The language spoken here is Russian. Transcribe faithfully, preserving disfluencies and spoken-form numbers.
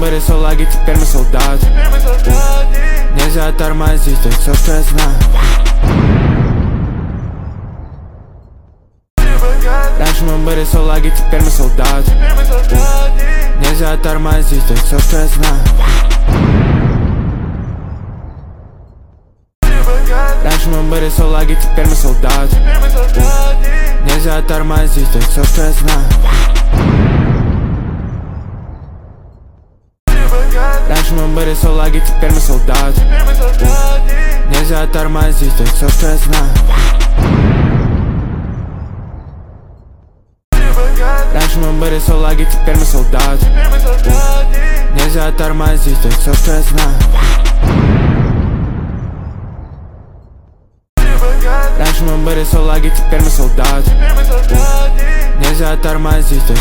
были салаги, теперь мы солдаты. Нельзя тормозить, это все, что я знаю. Раньше мы были салаги, теперь мы солдаты. Нельзя тормозить, это все, что я знаю. Раньше мы были салаги, теперь мы солдаты. Нельзя тормозить, это все, что я знаю. Раньше мы были салаги, теперь мы солдаты. Нельзя тормозить, это все, что я знаю. Раньше мы были салаги, теперь мы солдаты. Нельзя тормозить, это все, что я знаю. Раньше мы были салаги, теперь мы солдаты. Нельзя тормозить, это